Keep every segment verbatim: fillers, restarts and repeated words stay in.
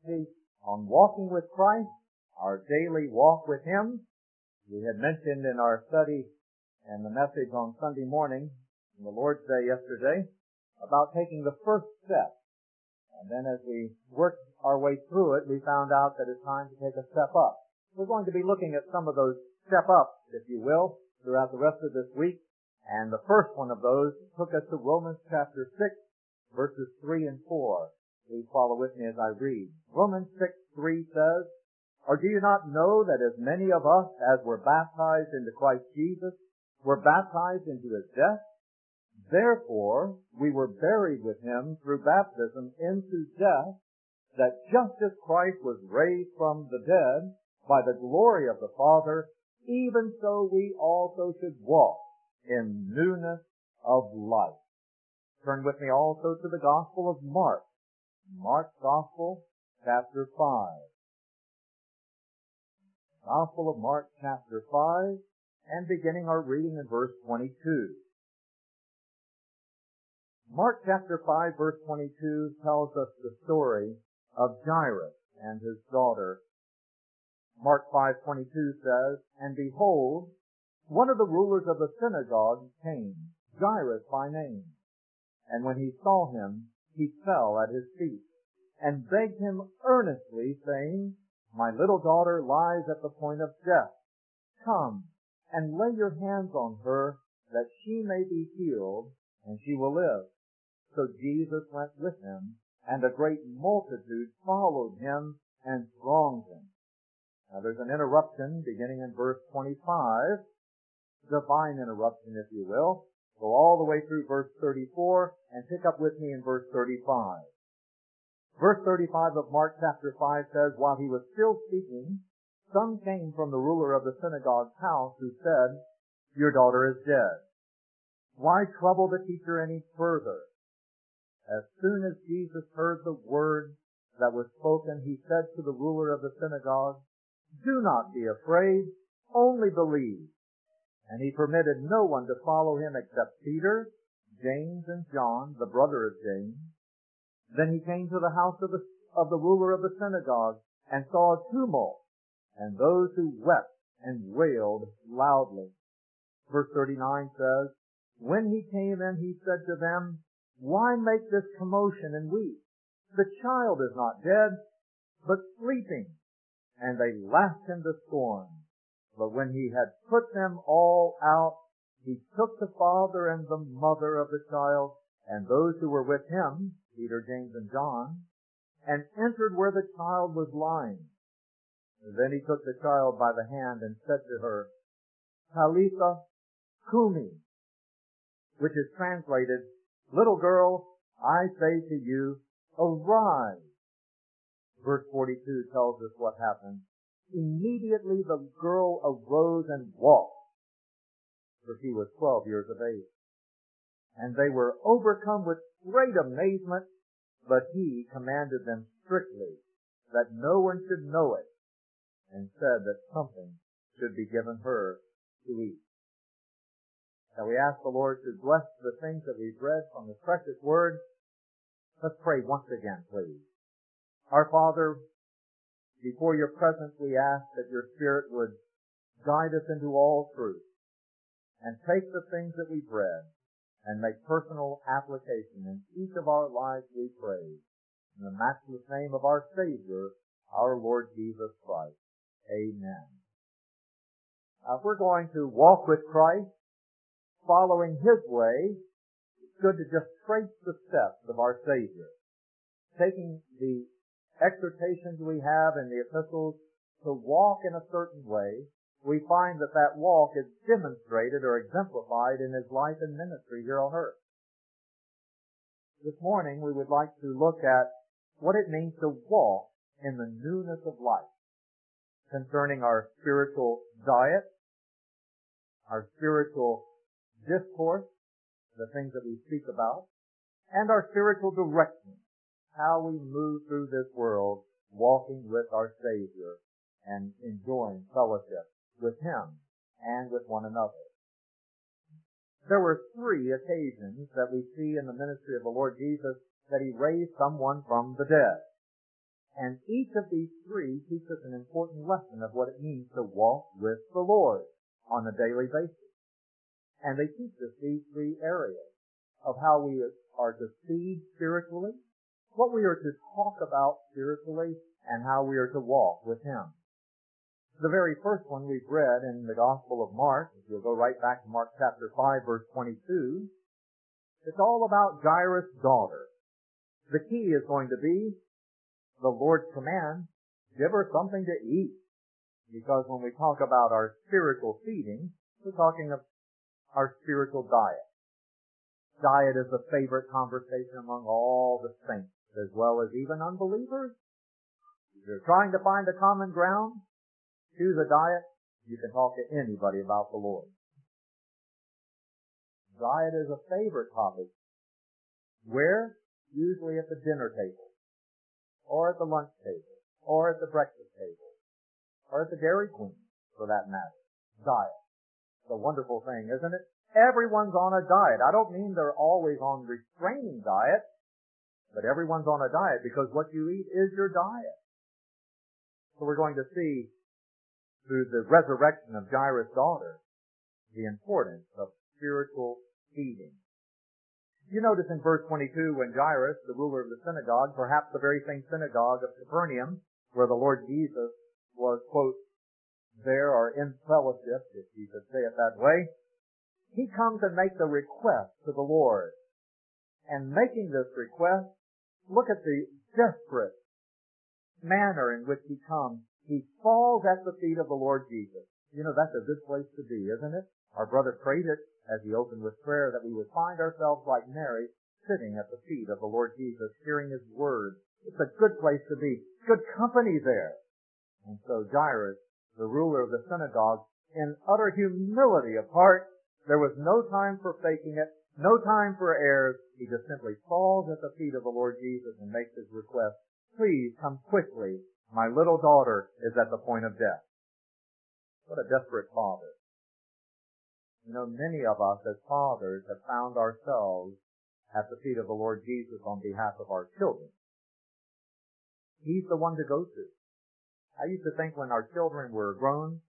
study on walking with Christ, our daily walk with Him. We had mentioned in our study and the message on Sunday morning, on the Lord's Day yesterday, about taking the first step. And then as we worked our way through it, we found out that it's time to take a step up. We're going to be looking at some of those step ups, if you will, throughout the rest of this week. And the first one of those took us to Romans chapter six, verses three and four. Please follow with me as I read. Romans six, three says, "Or do you not know that as many of us as were baptized into Christ Jesus were baptized into His death? Therefore we were buried with Him through baptism into death, that just as Christ was raised from the dead by the glory of the Father, even so we also should walk in newness of life." Turn with me also to the Gospel of Mark. Mark's Gospel, chapter five. Gospel of Mark, chapter five, and beginning our reading in verse twenty-two. Mark chapter five, verse twenty-two tells us the story of Jairus and his daughter. Mark five twenty-two says, "And behold, one of the rulers of the synagogue came, Jairus by name. And when he saw him, he fell at his feet, and begged him earnestly, saying, My little daughter lies at the point of death. Come and lay your hands on her, that she may be healed, and she will live. So Jesus went with him, and a great multitude followed him and thronged him." Now there's an interruption beginning in verse twenty-five, divine interruption, if you will. Go all the way through verse thirty-four and pick up with me in verse thirty-five. Verse thirty-five of Mark chapter five says, "While he was still speaking, some came from the ruler of the synagogue's house, who said, Your daughter is dead. Why trouble the teacher any further?" As soon as Jesus heard the word that was spoken, he said to the ruler of the synagogue, "Do not be afraid, only believe." And he permitted no one to follow him except Peter, James, and John, the brother of James. Then he came to the house of the, of the ruler of the synagogue, and saw a tumult, and those who wept and wailed loudly. Verse thirty-nine says, "When he came in, he said to them, Why make this commotion and weep? The child is not dead, but sleeping." And they laughed him to scorn. But when he had put them all out, he took the father and the mother of the child, and those who were with him, Peter, James, and John, and entered where the child was lying. Then he took the child by the hand and said to her, "Talitha cumi," which is translated, "Little girl, I say to you, arise." Verse forty-two tells us what happened. Immediately the girl arose and walked, for she was twelve years of age. And they were overcome with great amazement, but he commanded them strictly that no one should know it, and said that something should be given her to eat. Now we ask the Lord to bless the things that we've read from His precious Word. Let's pray once again, please. Our Father, before Your presence we ask that Your Spirit would guide us into all truth, and take the things that we've read and make personal application in each of our lives, we pray. In the matchless name of our Savior, our Lord Jesus Christ. Amen. Now, if we're going to walk with Christ, following His way, it's good to just trace the steps of our Savior. Taking the exhortations we have in the epistles to walk in a certain way, we find that that walk is demonstrated or exemplified in His life and ministry here on earth. This morning we would like to look at what it means to walk in the newness of life, concerning our spiritual diet, our spiritual discourse, the things that we speak about, and our spiritual direction, how we move through this world walking with our Savior and enjoying fellowship with Him and with one another. There were three occasions that we see in the ministry of the Lord Jesus that He raised someone from the dead. And each of these three teaches an important lesson of what it means to walk with the Lord on a daily basis. And they teach us these three areas of how we are to feed spiritually, what we are to talk about spiritually, and how we are to walk with Him. The very first one we've read in the Gospel of Mark, if you'll go right back to Mark chapter five, verse twenty-two, it's all about Jairus' daughter. The key is going to be the Lord's command, give her something to eat. Because when we talk about our spiritual feeding, we're talking of our spiritual diet. Diet is a favorite conversation among all the saints, as well as even unbelievers. If you're trying to find a common ground, choose a diet, you can talk to anybody about the Lord. Diet is a favorite topic. Where? Usually at the dinner table, or at the lunch table, or at the breakfast table, or at the Dairy Queen, for that matter. Diet. It's a wonderful thing, isn't it? Everyone's on a diet. I don't mean they're always on restraining diet, but everyone's on a diet because what you eat is your diet. So we're going to see through the resurrection of Jairus' daughter the importance of spiritual feeding. You notice in verse twenty-two when Jairus, the ruler of the synagogue, perhaps the very same synagogue of Capernaum, where the Lord Jesus was, quote, there or in fellowship, if you could say it that way, he comes and makes a request to the Lord. And making this request, look at the desperate manner in which he comes. He falls at the feet of the Lord Jesus. You know, that's a good place to be, isn't it? Our brother prayed it as he opened with prayer that we would find ourselves like Mary sitting at the feet of the Lord Jesus, hearing His word. It's a good place to be. Good company there. And so Jairus, the ruler of the synagogue, in utter humility of heart, there was no time for faking it, no time for airs. He just simply falls at the feet of the Lord Jesus and makes his request. Please come quickly. My little daughter is at the point of death. What a desperate father. You know, many of us as fathers have found ourselves at the feet of the Lord Jesus on behalf of our children. He's the one to go to. I used to think when our children were grown,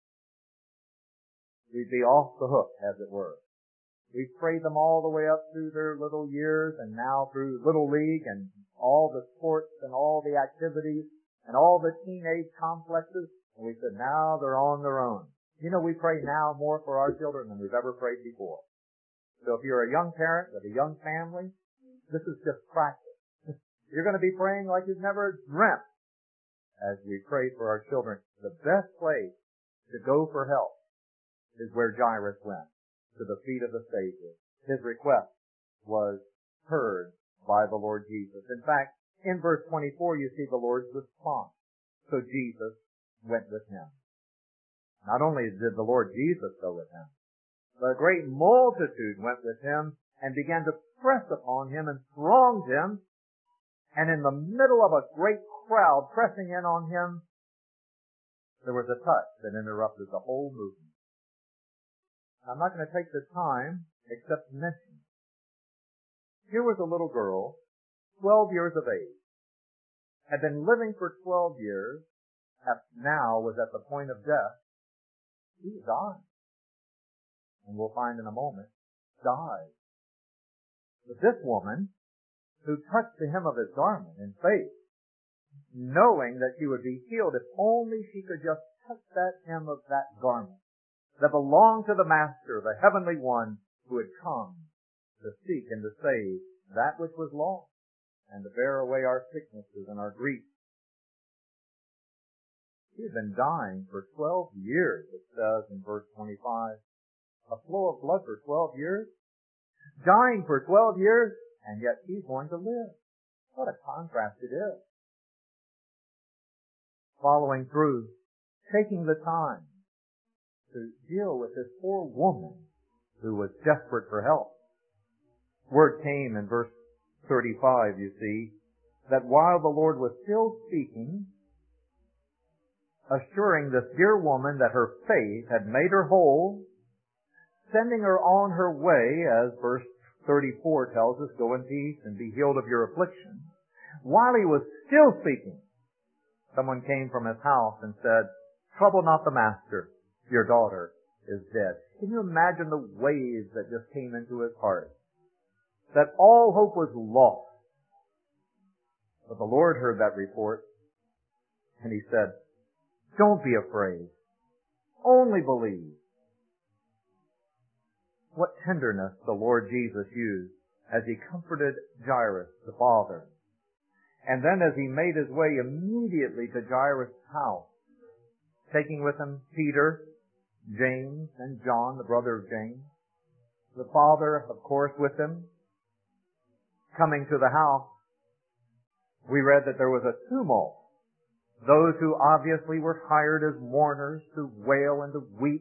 we'd be off the hook, as it were. We've prayed them all the way up through their little years and now through Little League and all the sports and all the activities and all the teenage complexes. And we said, now they're on their own. You know, we pray now more for our children than we've ever prayed before. So if you're a young parent with a young family, this is just practice. You're going to be praying like you've never dreamt as we pray for our children. The best place to go for help is where Jairus went, to the feet of the Savior. His request was heard by the Lord Jesus. In fact, in verse twenty-four, you see the Lord's response. So Jesus went with him. Not only did the Lord Jesus go with him, but a great multitude went with him and began to press upon him and thronged him. And in the middle of a great crowd pressing in on him, there was a touch that interrupted the whole movement. I'm not going to take the time except to mention. Here was a little girl, twelve years of age, had been living for twelve years, now was at the point of death. She died. And we'll find in a moment, died. But this woman, who touched the hem of his garment in faith, knowing that she would be healed if only she could just touch that hem of that garment that belonged to the Master, the Heavenly One, who had come to seek and to save that which was lost and to bear away our sicknesses and our griefs. She had been dying for twelve years, it says in verse twenty-five. A flow of blood for twelve years? Dying for twelve years, and yet she's going to live. What a contrast it is. Following through, taking the time to deal with this poor woman who was desperate for help. Word came in verse thirty-five, you see, that while the Lord was still speaking, assuring this dear woman that her faith had made her whole, sending her on her way, as verse thirty-four tells us, go in peace and be healed of your affliction. While he was still speaking, someone came from his house and said, "Trouble not the master, your daughter is dead." Can you imagine the waves that just came into his heart? That all hope was lost. But the Lord heard that report, and He said, "Don't be afraid. Only believe." What tenderness the Lord Jesus used as He comforted Jairus, the father. And then as He made His way immediately to Jairus' house, taking with Him Peter, James, and John, the brother of James, the father, of course, with Him, coming to the house, we read that there was a tumult. Those who obviously were hired as mourners to wail and to weep.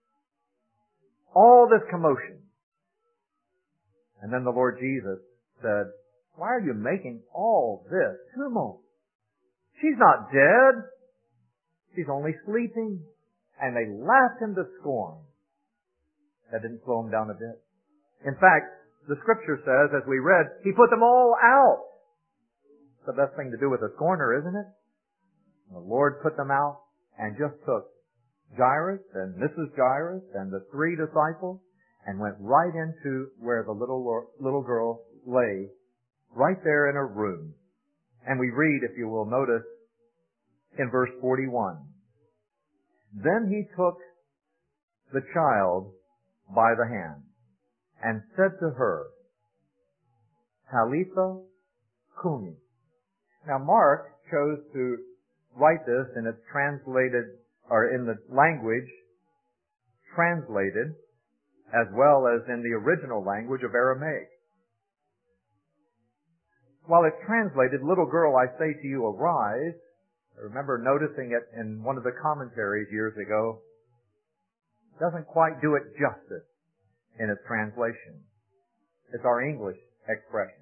All this commotion. And then the Lord Jesus said, "Why are you making all this tumult? She's not dead. She's only sleeping." And they laughed Him to scorn. That didn't slow Him down a bit. In fact, the Scripture says, as we read, He put them all out. It's the best thing to do with a scorner, isn't it? The Lord put them out and just took Jairus and Missus Jairus and the three disciples and went right into where the little little girl lay, right there in her room. And we read, if you will notice, in verse forty-one. Then He took the child by the hand and said to her, "Talitha cumi." Now Mark chose to write this in its translated, or in the language translated, as well as in the original language of Aramaic. While it's translated, "Little girl, I say to you, arise," I remember noticing it in one of the commentaries years ago, it doesn't quite do it justice in its translation. It's our English expression.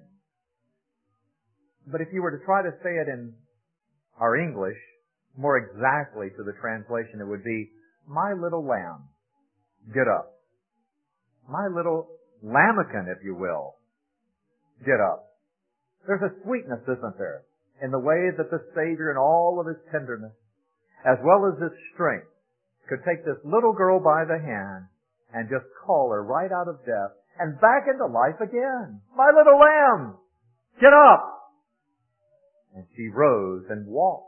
But if you were to try to say it in our English, more exactly to the translation, it would be, "My little lamb, get up." My little lambikin, if you will, get up. There's a sweetness, isn't there, in the way that the Savior, in all of His tenderness, as well as His strength, could take this little girl by the hand and just call her right out of death and back into life again. "My little lamb, get up!" And she rose and walked.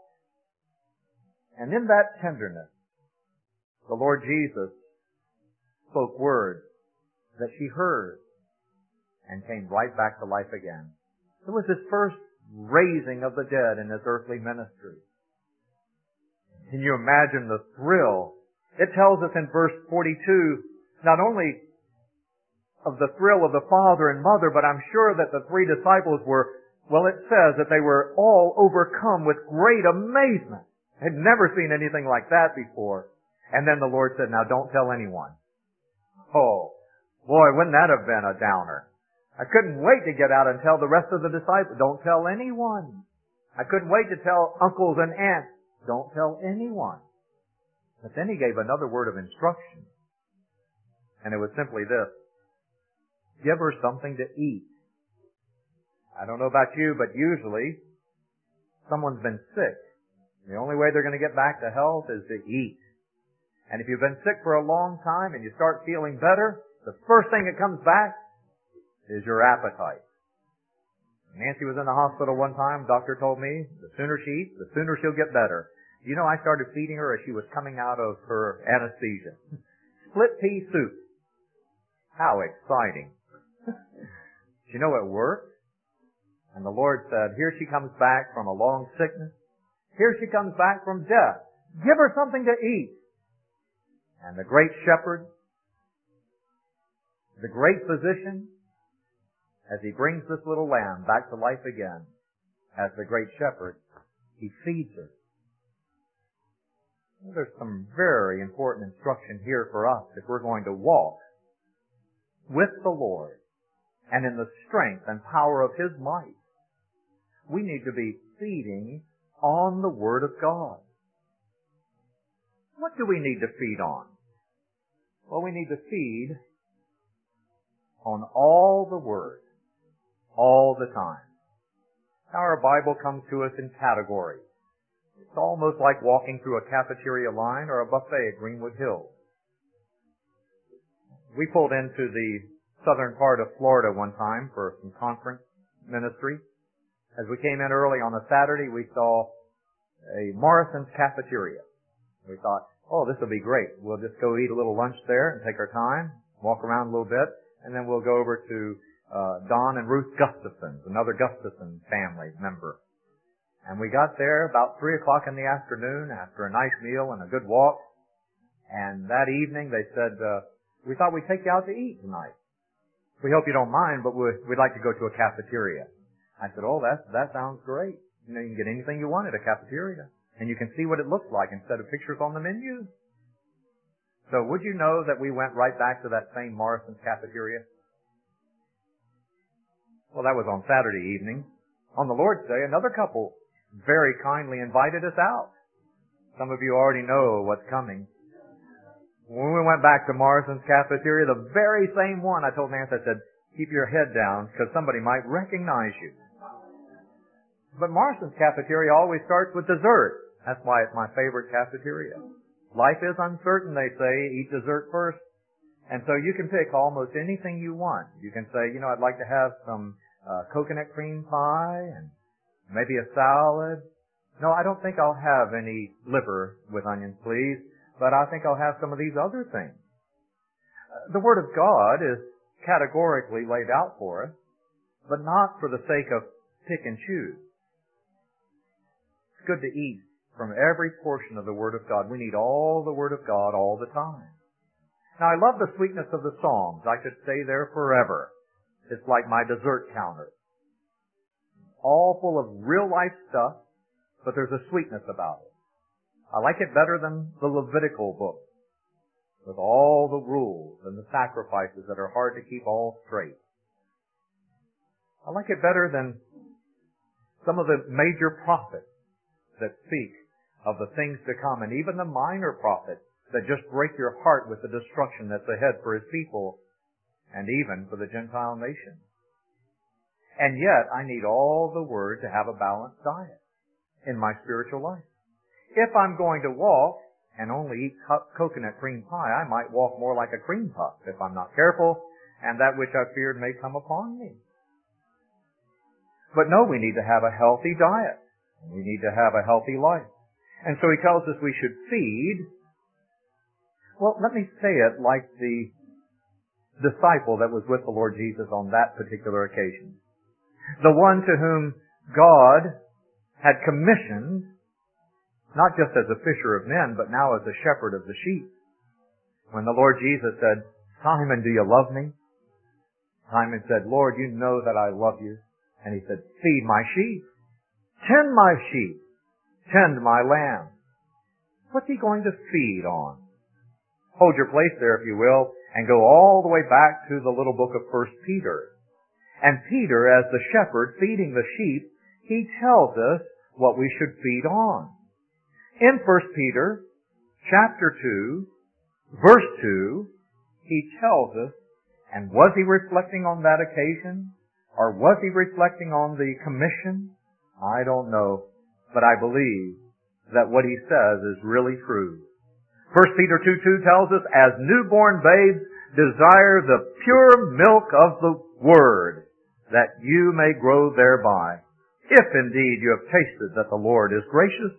And in that tenderness, the Lord Jesus spoke words that she heard and came right back to life again. It was His first raising of the dead in His earthly ministry. Can you imagine the thrill? It tells us in verse forty-two, not only of the thrill of the father and mother, but I'm sure that the three disciples were, well, it says that they were all overcome with great amazement. They'd never seen anything like that before. And then the Lord said, "Now don't tell anyone." Oh, boy, wouldn't that have been a downer? I couldn't wait to get out and tell the rest of the disciples, "Don't tell anyone." I couldn't wait to tell uncles and aunts, "Don't tell anyone." But then He gave another word of instruction. And it was simply this: give her something to eat. I don't know about you, but usually someone's been sick. The only way they're going to get back to health is to eat. And if you've been sick for a long time and you start feeling better, the first thing that comes back is your appetite. Nancy was in the hospital one time. Doctor told me the sooner she eats, the sooner she'll get better. You know, I started feeding her as she was coming out of her anesthesia. Split pea soup. How exciting. You know, it worked. And the Lord said, here she comes back from a long sickness. Here she comes back from death. Give her something to eat. And the great shepherd, the great physician, as He brings this little lamb back to life again, as the great shepherd, He feeds her. Well, there's some very important instruction here for us if we're going to walk with the Lord and in the strength and power of His might. We need to be feeding on the Word of God. What do we need to feed on? Well, we need to feed on all the Word, all the time. Now, our Bible comes to us in categories. It's almost like walking through a cafeteria line or a buffet at Greenwood Hills. We pulled into the southern part of Florida one time for some conference ministry. As we came in early on a Saturday, we saw a Morrison's cafeteria. We thought, oh, this will be great. We'll just go eat a little lunch there and take our time, walk around a little bit, and then we'll go over to uh, Don and Ruth Gustafson, another Gustafson family member. And we got there about three o'clock in the afternoon after a nice meal and a good walk. And that evening they said, uh, we thought we'd take you out to eat tonight. We hope you don't mind, but we'd, we'd like to go to a cafeteria. I said, oh, that, that sounds great. You know, you can get anything you want at a cafeteria. And you can see what it looks like instead of pictures on the menu. So would you know that we went right back to that same Morrison's cafeteria? Well, that was on Saturday evening. On the Lord's Day, another couple very kindly invited us out. Some of you already know what's coming. When we went back to Morrison's cafeteria, the very same one, I told Nancy, I said, keep your head down because somebody might recognize you. But Morrison's cafeteria always starts with dessert. That's why it's my favorite cafeteria. Life is uncertain, they say. Eat dessert first. And so you can pick almost anything you want. You can say, you know, I'd like to have some uh, coconut cream pie and maybe a salad. No, I don't think I'll have any liver with onions, please. But I think I'll have some of these other things. The Word of God is categorically laid out for us, but not for the sake of pick and choose. It's good to eat from every portion of the Word of God. We need all the Word of God all the time. Now, I love the sweetness of the Psalms. I could stay there forever. It's like my dessert counter. All full of real-life stuff, but there's a sweetness about it. I like it better than the Levitical book, with all the rules and the sacrifices that are hard to keep all straight. I like it better than some of the major prophets that speak of the things to come, and even the minor prophets that just break your heart with the destruction that's ahead for His people, and even for the Gentile nations. And yet, I need all the Word to have a balanced diet in my spiritual life. If I'm going to walk and only eat co- coconut cream pie, I might walk more like a cream puff if I'm not careful, and that which I feared may come upon me. But no, we need to have a healthy diet. We need to have a healthy life. And so He tells us we should feed. Well, let me say it like the disciple that was with the Lord Jesus on that particular occasion. The one to whom God had commissioned not just as a fisher of men, but now as a shepherd of the sheep. When the Lord Jesus said, Simon, do you love me? Simon said, Lord, you know that I love you. And He said, feed my sheep. Tend my sheep. Tend my lambs. What's He going to feed on? Hold your place there, if you will, and go all the way back to the little book of First Peter. And Peter, as the shepherd feeding the sheep, he tells us what we should feed on. In First Peter, chapter two, verse two, he tells us, and was he reflecting on that occasion? Or was he reflecting on the commission? I don't know, but I believe that what he says is really true. First Peter two two tells us, as newborn babes desire the pure milk of the Word, that you may grow thereby, if indeed you have tasted that the Lord is gracious.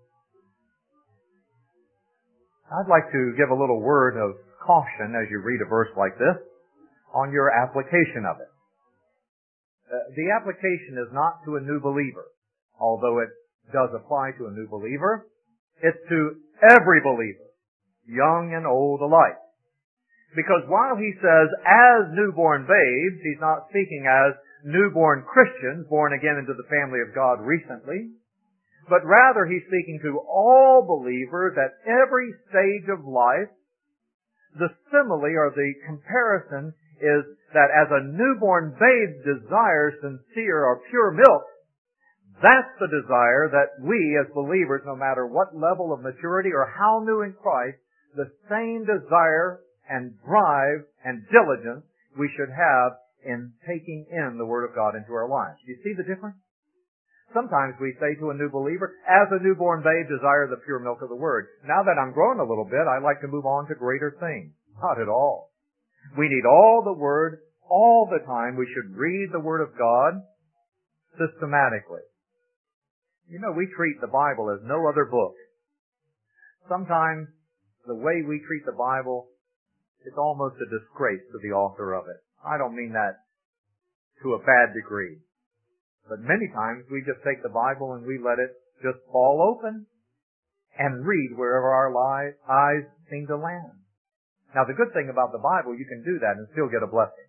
I'd like to give a little word of caution as you read a verse like this on your application of it. Uh, the application is not to a new believer, although it does apply to a new believer. It's to every believer, young and old alike. Because while he says, as newborn babes, he's not speaking as newborn Christians born again into the family of God recently, but rather he's speaking to all believers at every stage of life. The simile or the comparison is that as a newborn babe desires sincere or pure milk, that's the desire that we as believers, no matter what level of maturity or how new in Christ, the same desire and drive and diligence we should have in taking in the Word of God into our lives. Do you see the difference? Sometimes we say to a new believer, as a newborn babe, desire the pure milk of the Word. Now that I'm growing a little bit, I'd like to move on to greater things. Not at all. We need all the Word all the time. We should read the Word of God systematically. You know, we treat the Bible as no other book. Sometimes the way we treat the Bible, it's almost a disgrace to the author of it. I don't mean that to a bad degree. But many times we just take the Bible and we let it just fall open and read wherever our li- eyes seem to land. Now the good thing about the Bible, you can do that and still get a blessing.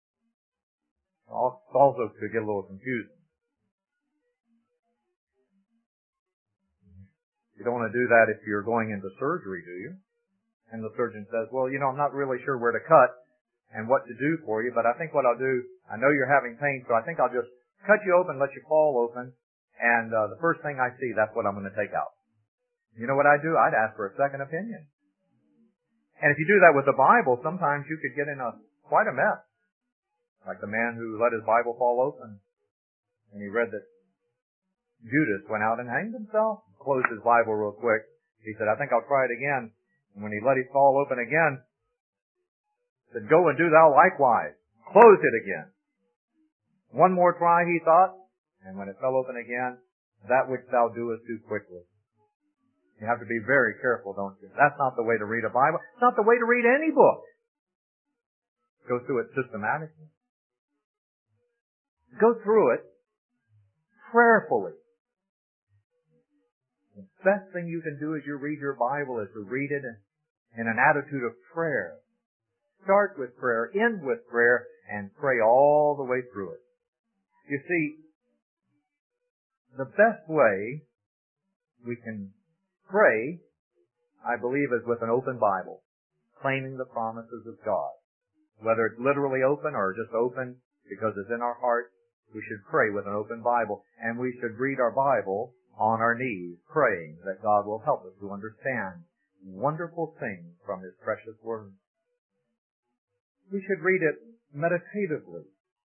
Also could get a little confusing. You don't want to do that if you're going into surgery, do you? And the surgeon says, well, you know, I'm not really sure where to cut and what to do for you, but I think what I'll do, I know you're having pain, so I think I'll just cut you open, let you fall open, and uh, the first thing I see, that's what I'm going to take out. You know what I'd do? I'd ask for a second opinion. And if you do that with the Bible, sometimes you could get in a quite a mess. Like the man who let his Bible fall open, and he read that Judas went out and hanged himself, closed his Bible real quick. He said, I think I'll try it again. And when he let it fall open again, he said, go and do thou likewise. Closed it again. One more try, he thought, and when it fell open again, that which thou doest do quickly. You have to be very careful, don't you? That's not the way to read a Bible. It's not the way to read any book. Go through it systematically. Go through it prayerfully. The best thing you can do as you read your Bible is to read it in, in an attitude of prayer. Start with prayer, end with prayer, and pray all the way through it. You see, the best way we can pray, I believe, is with an open Bible, claiming the promises of God. Whether it's literally open or just open because it's in our heart, we should pray with an open Bible, and we should read our Bible on our knees, praying that God will help us to understand wonderful things from His precious Word. We should read it meditatively.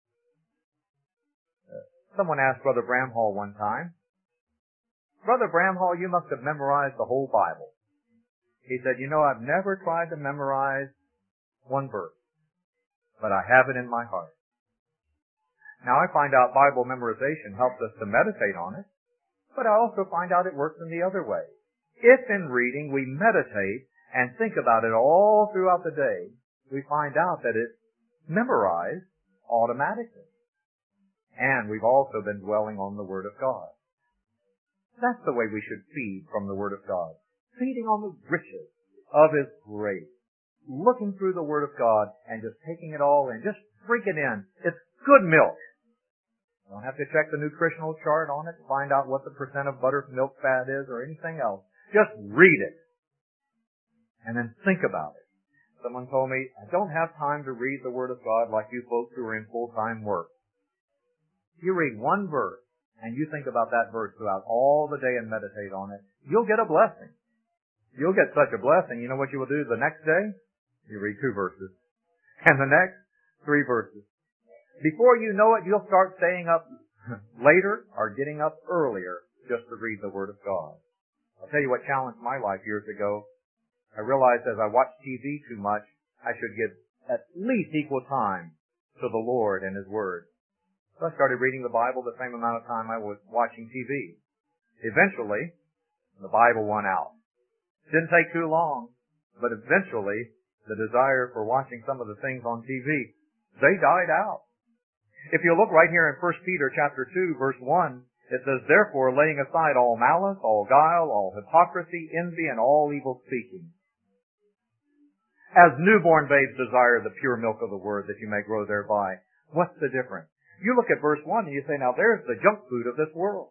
Someone asked Brother Bramhall one time, Brother Bramhall, you must have memorized the whole Bible. He said, you know, I've never tried to memorize one verse, but I have it in my heart. Now I find out Bible memorization helps us to meditate on it, but I also find out it works in the other way. If in reading we meditate and think about it all throughout the day, we find out that it's memorized automatically. And we've also been dwelling on the Word of God. That's the way we should feed from the Word of God. Feeding on the riches of His grace. Looking through the Word of God and just taking it all in. Just drink it in. It's good milk. You don't have to check the nutritional chart on it to find out what the percent of buttermilk fat is or anything else. Just read it. And then think about it. Someone told me, I don't have time to read the Word of God like you folks who are in full-time work. You read one verse, and you think about that verse throughout all the day and meditate on it, you'll get a blessing. You'll get such a blessing, you know what you will do the next day? You read two verses. And the next, three verses. Before you know it, you'll start staying up later or getting up earlier just to read the Word of God. I'll tell you what challenged my life years ago. I realized as I watched T V too much, I should give at least equal time to the Lord and His Word. So I started reading the Bible the same amount of time I was watching T V. Eventually, the Bible won out. Didn't take too long, but eventually, the desire for watching some of the things on T V, they died out. If you look right here in First Peter chapter two, verse one, it says, therefore, laying aside all malice, all guile, all hypocrisy, envy, and all evil speaking. As newborn babes desire the pure milk of the Word that you may grow thereby. What's the difference? You look at verse one and you say, now there's the junk food of this world.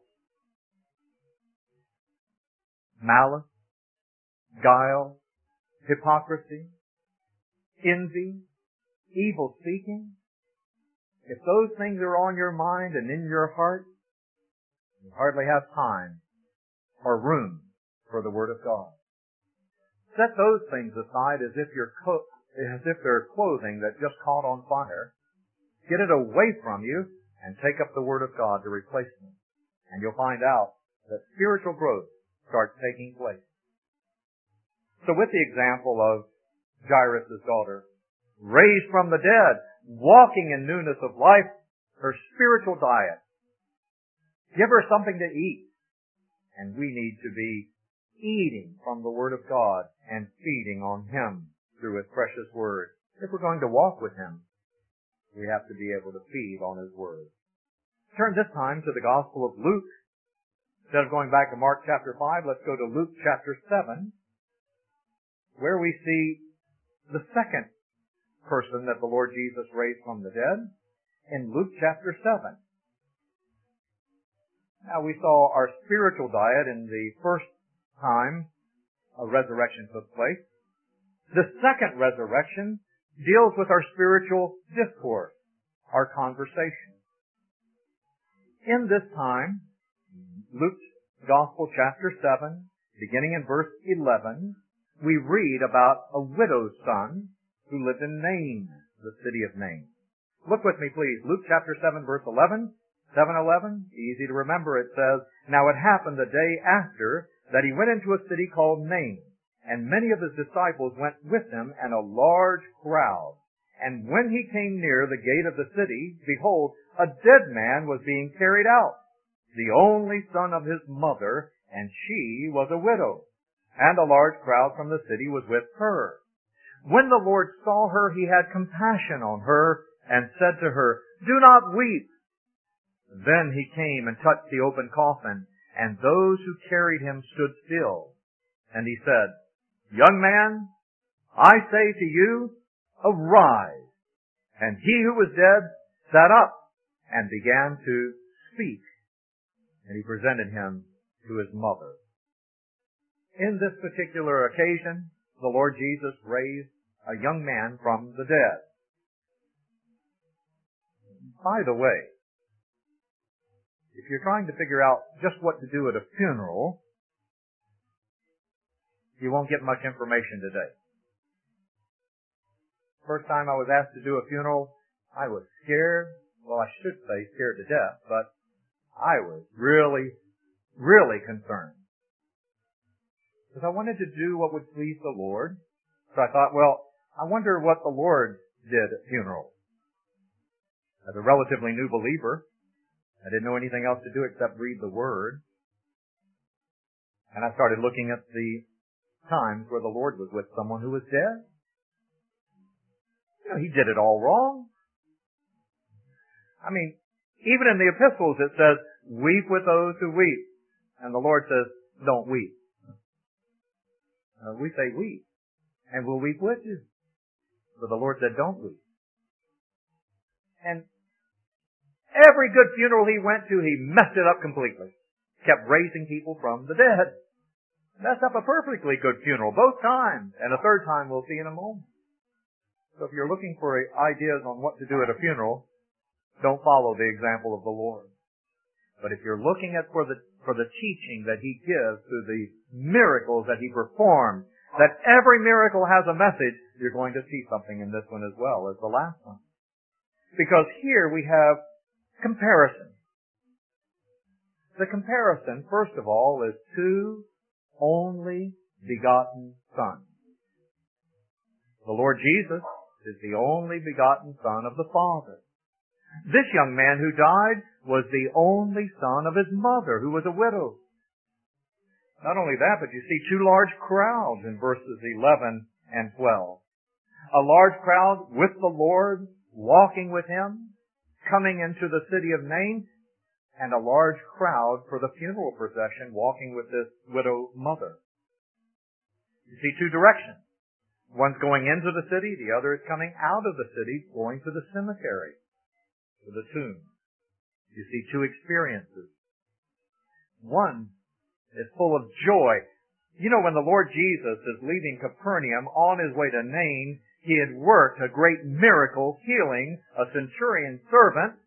Malice, guile, hypocrisy, envy, evil speaking. If those things are on your mind and in your heart, you hardly have time or room for the Word of God. Set those things aside as if you're co- as if they're clothing that just caught on fire. Get it away from you and take up the Word of God to replace them. And you'll find out that spiritual growth starts taking place. So with the example of Jairus' daughter, raised from the dead, walking in newness of life, her spiritual diet, give her something to eat. And we need to be eating from the Word of God and feeding on Him through His precious Word. If we're going to walk with Him, we have to be able to feed on His Word. Turn this time to the Gospel of Luke. Instead of going back to Mark chapter five, let's go to Luke chapter seven, where we see the second person that the Lord Jesus raised from the dead in Luke chapter seven. Now, we saw our spiritual diet in the first time a resurrection took place. The second resurrection deals with our spiritual discourse, our conversation. In this time, Luke's Gospel chapter seven, beginning in verse eleven, we read about a widow's son who lived in Nain, the city of Nain. Look with me, please. Luke chapter seven, verse eleven. seven eleven, easy to remember. It says, "Now it happened the day after that he went into a city called Nain, and many of his disciples went with him, and a large crowd. And when he came near the gate of the city, behold, a dead man was being carried out, the only son of his mother, and she was a widow. And a large crowd from the city was with her. When the Lord saw her, he had compassion on her, and said to her, 'Do not weep.' Then he came and touched the open coffin, and those who carried him stood still. And he said, 'Young man, I say to you, arise.' And he who was dead sat up and began to speak. And he presented him to his mother." In this particular occasion, the Lord Jesus raised a young man from the dead. By the way, if you're trying to figure out just what to do at a funeral, you won't get much information today. First time I was asked to do a funeral, I was scared. Well, I should say scared to death, but I was really, really concerned. Because I wanted to do what would please the Lord. So I thought, well, I wonder what the Lord did at funerals. As a relatively new believer, I didn't know anything else to do except read the Word. And I started looking at the times where the Lord was with someone who was dead. You know, He did it all wrong. I mean, even in the epistles it says, "Weep with those who weep." And the Lord says, "Don't weep." Uh, we say weep. And we'll weep with you. But the Lord said, "Don't weep." And every good funeral he went to, he messed it up completely. Kept raising people from the dead. Messed up a perfectly good funeral both times. And a third time we'll see in a moment. So if you're looking for ideas on what to do at a funeral, don't follow the example of the Lord. But if you're looking at for the for the teaching that He gives through the miracles that He performed, that every miracle has a message, you're going to see something in this one as well as the last one. Because here we have comparison. The comparison, first of all, is two only begotten sons. The Lord Jesus is the only begotten Son of the Father. This young man who died was the only son of his mother, who was a widow. Not only that, but you see two large crowds in verses eleven and twelve. A large crowd with the Lord, walking with Him, coming into the city of Nain, and a large crowd for the funeral procession walking with this widow mother. You see two directions. One's going into the city, the other is coming out of the city, going to the cemetery, to the tomb. You see two experiences. One is full of joy. You know, when the Lord Jesus is leaving Capernaum on His way to Nain, He had worked a great miracle healing a centurion servant.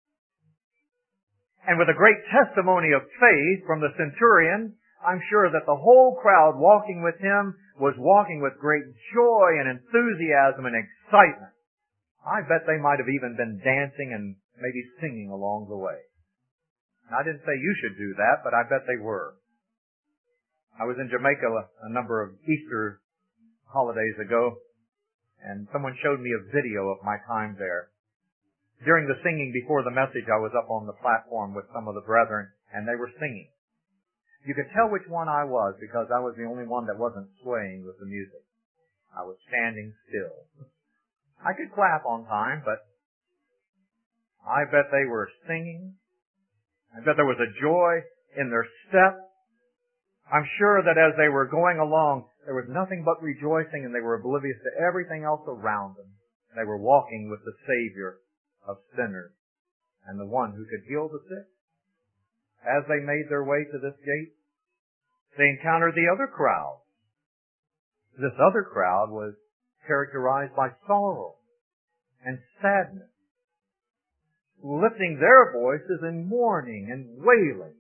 And with a great testimony of faith from the centurion, I'm sure that the whole crowd walking with Him was walking with great joy and enthusiasm and excitement. I bet they might have even been dancing and maybe singing along the way. I didn't say you should do that, but I bet they were. I was in Jamaica a number of Easter holidays ago, and someone showed me a video of my time there. During the singing before the message, I was up on the platform with some of the brethren, and they were singing. You could tell which one I was because I was the only one that wasn't swaying with the music. I was standing still. I could clap on time, but I bet they were singing. I bet there was a joy in their step. I'm sure that as they were going along, there was nothing but rejoicing, and they were oblivious to everything else around them. They were walking with the Savior of sinners and the one who could heal the sick. As they made their way to this gate, they encountered the other crowd. This other crowd was characterized by sorrow and sadness, lifting their voices in mourning and wailing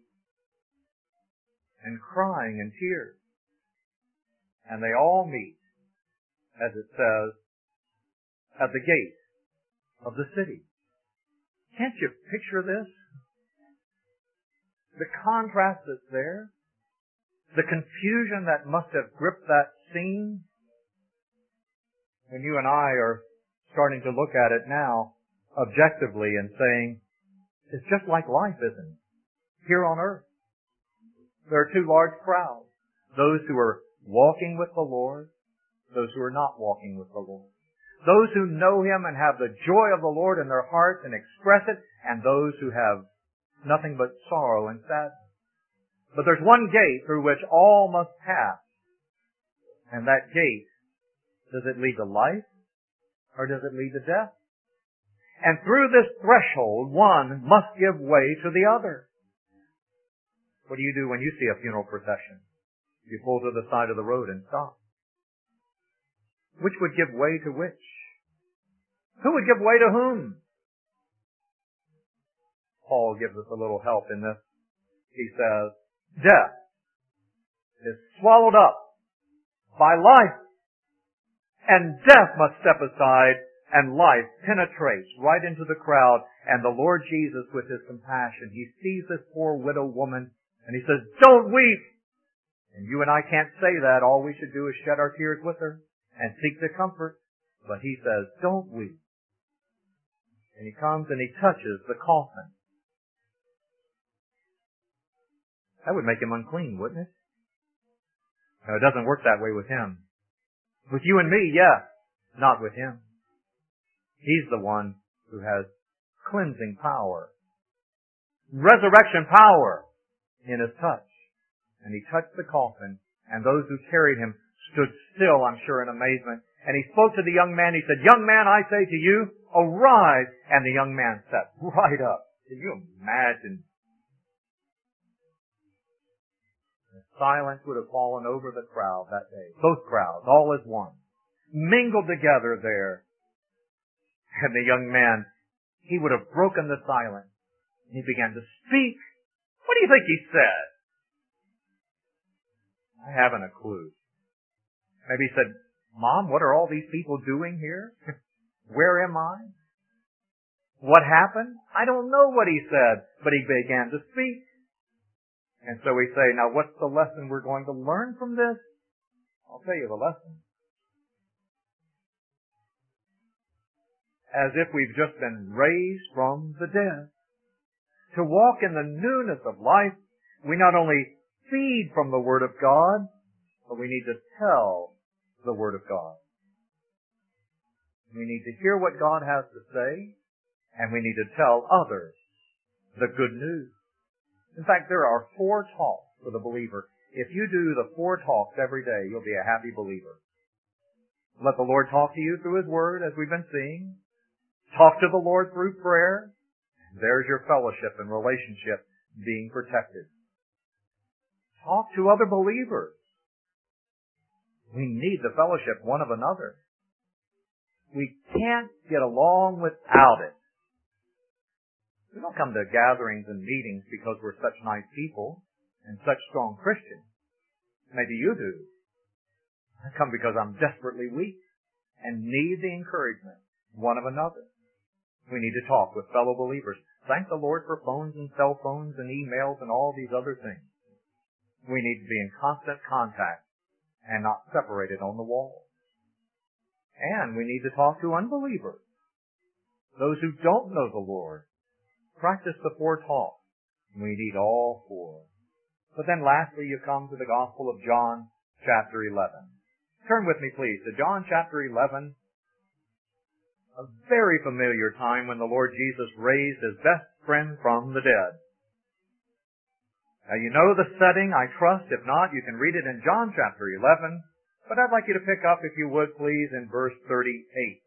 and crying in tears. And they all meet, as it says, at the gate of the city. Can't you picture this? The contrast that's there, the confusion that must have gripped that scene. When you and I are starting to look at it now objectively and saying, it's just like life, isn't it? Here on earth. There are two large crowds. Those who are walking with the Lord, those who are not walking with the Lord. Those who know Him and have the joy of the Lord in their hearts and express it, and those who have nothing but sorrow and sadness. But there's one gate through which all must pass. And that gate, does it lead to life or does it lead to death? And through this threshold, one must give way to the other. What do you do when you see a funeral procession? You pull to the side of the road and stop. Which would give way to which? Who would give way to whom? Paul gives us a little help in this. He says, death is swallowed up by life, and death must step aside, and life penetrates right into the crowd. And the Lord Jesus, with His compassion, He sees this poor widow woman, and He says, don't weep. And you and I can't say that. All we should do is shed our tears with her and seek the comfort. But He says, don't weep. And He comes and He touches the coffin. That would make Him unclean, wouldn't it? No, it doesn't work that way with Him. With you and me, yes. Not with Him. He's the one who has cleansing power, resurrection power in His touch. And He touched the coffin, and those who carried Him stood still, I'm sure, in amazement. And He spoke to the young man. He said, young man, I say to you, arise. And the young man sat right up. Can you imagine? The silence would have fallen over the crowd that day. Both crowds, all as one, mingled together there. And the young man, he would have broken the silence. He began to speak. What do you think he said? I haven't a clue. Maybe he said, Mom, what are all these people doing here? Where am I? What happened? I don't know what he said, but he began to speak. And so we say, now what's the lesson we're going to learn from this? I'll tell you the lesson. As if we've just been raised from the dead. To walk in the newness of life, we not only feed from the Word of God, but we need to tell the Word of God. We need to hear what God has to say, and we need to tell others the good news. In fact, there are four talks for the believer. If you do the four talks every day, you'll be a happy believer. Let the Lord talk to you through His Word, as we've been seeing. Talk to the Lord through prayer. There's your fellowship and relationship being protected. Talk to other believers. We need the fellowship one of another. We can't get along without it. We don't come to gatherings and meetings because we're such nice people and such strong Christians. Maybe you do. I come because I'm desperately weak and need the encouragement one of another. We need to talk with fellow believers. Thank the Lord for phones and cell phones and emails and all these other things. We need to be in constant contact and not separated on the wall. And we need to talk to unbelievers, those who don't know the Lord. Practice the four talks. We need all four. But then lastly, you come to the Gospel of John, chapter eleven. Turn with me, please, to John chapter eleven. A very familiar time when the Lord Jesus raised His best friend from the dead. Now you know the setting, I trust. If not, you can read it in John chapter eleven. But I'd like you to pick up, if you would please, in verse thirty-eight.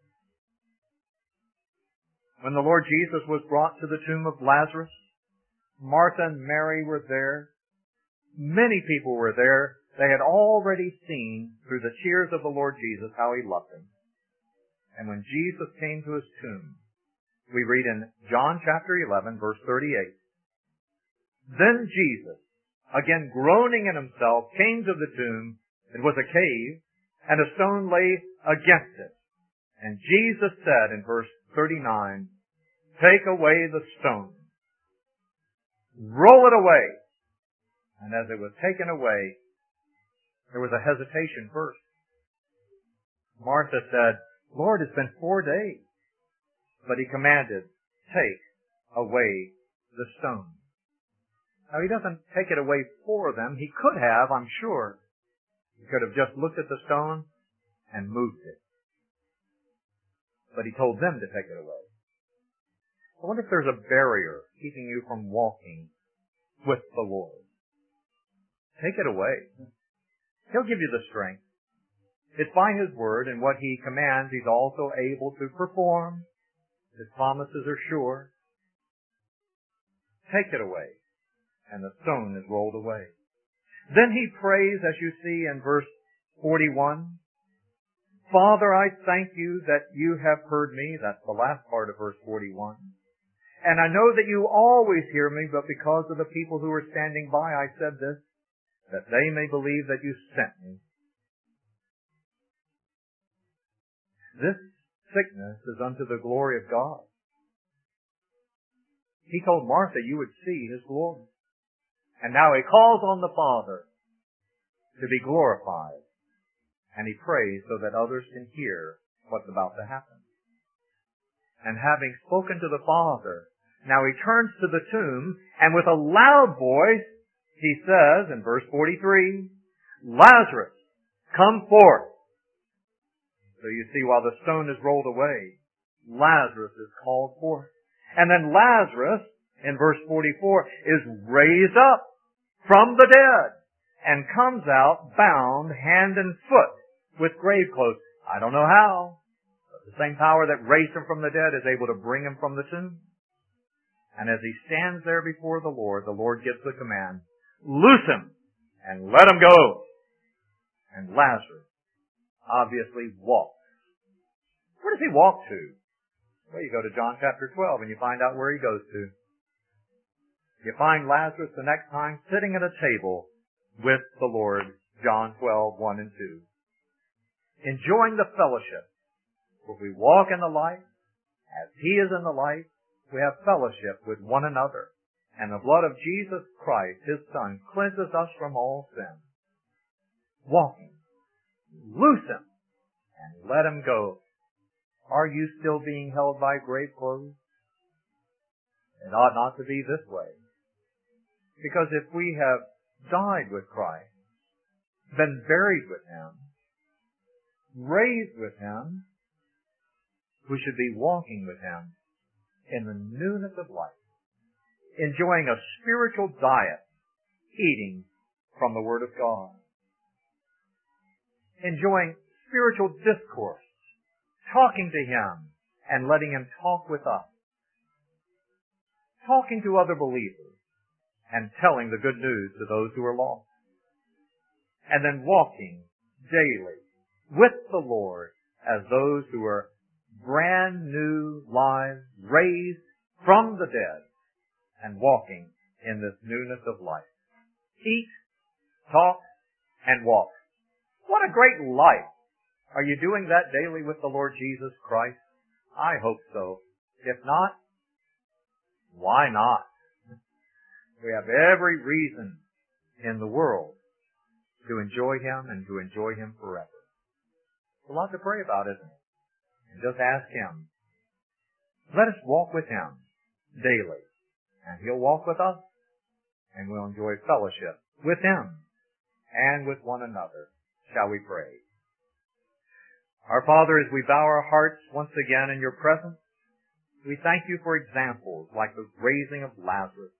When the Lord Jesus was brought to the tomb of Lazarus, Martha and Mary were there. Many people were there. They had already seen through the tears of the Lord Jesus how He loved them. And when Jesus came to His tomb, we read in John chapter eleven, verse thirty-eight, Then Jesus, again groaning in Himself, came to the tomb. It was a cave, and a stone lay against it. And Jesus said in verse thirty-nine, Take away the stone. Roll it away. And as it was taken away, there was a hesitation first. Martha said, Lord, it's been four days. But He commanded, Take away the stone. Now He doesn't take it away for them. He could have, I'm sure. He could have just looked at the stone and moved it. But He told them to take it away. I wonder if there's a barrier keeping you from walking with the Lord. Take it away. He'll give you the strength. It's by His word, and what He commands He's also able to perform. His promises are sure. Take it away. And the stone is rolled away. Then He prays, as you see in verse forty-one, Father, I thank You that You have heard me. That's the last part of verse forty-one. And I know that You always hear me, but because of the people who are standing by, I said this, that they may believe that You sent me. This sickness is unto the glory of God. He told Martha you would see His glory. And now He calls on the Father to be glorified. And He prays so that others can hear what's about to happen. And having spoken to the Father, now He turns to the tomb, and with a loud voice, He says in verse forty-three, Lazarus, come forth. So you see, while the stone is rolled away, Lazarus is called forth. And then Lazarus, in verse forty-four, is raised up from the dead and comes out bound hand and foot with grave clothes. I don't know how, but the same power that raised Him from the dead is able to bring Him from the tomb. And as He stands there before the Lord, the Lord gives the command, loose Him and let Him go. And Lazarus obviously walks. Where does he walk to? Well, you go to John chapter twelve and you find out where he goes to. You find Lazarus the next time sitting at a table with the Lord, John twelve, one and two. Enjoying the fellowship. Where we walk in the light, as He is in the light, we have fellowship with one another. And the blood of Jesus Christ, His Son, cleanses us from all sin. Walking. Loose Him and let Him go. Are you still being held by grave clothes? It ought not to be this way. Because if we have died with Christ, been buried with Him, raised with Him, we should be walking with Him in the newness of life, enjoying a spiritual diet, eating from the Word of God, enjoying spiritual discourse, talking to Him and letting Him talk with us, talking to other believers and telling the good news to those who are lost, and then walking daily with the Lord as those who are brand new lives raised from the dead and walking in this newness of life. Eat, talk, and walk. What a great life! Are you doing that daily with the Lord Jesus Christ? I hope so. If not, Why not? We have every reason in the world to enjoy Him and to enjoy Him forever. It's a lot to pray about, isn't it? And just ask Him. Let us walk with Him daily. And He'll walk with us. And we'll enjoy fellowship with Him and with one another. Shall we pray? Our Father, as we bow our hearts once again in Your presence, we thank You for examples like the raising of Lazarus.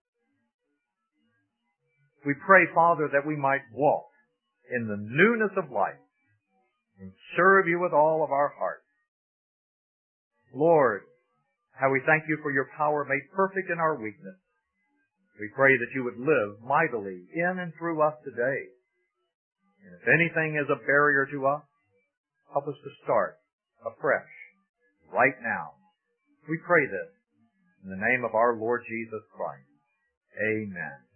We pray, Father, that we might walk in the newness of life and serve You with all of our hearts. Lord, how we thank You for Your power made perfect in our weakness. We pray that You would live mightily in and through us today. And if anything is a barrier to us, help us to start afresh right now. We pray this in the name of our Lord Jesus Christ. Amen.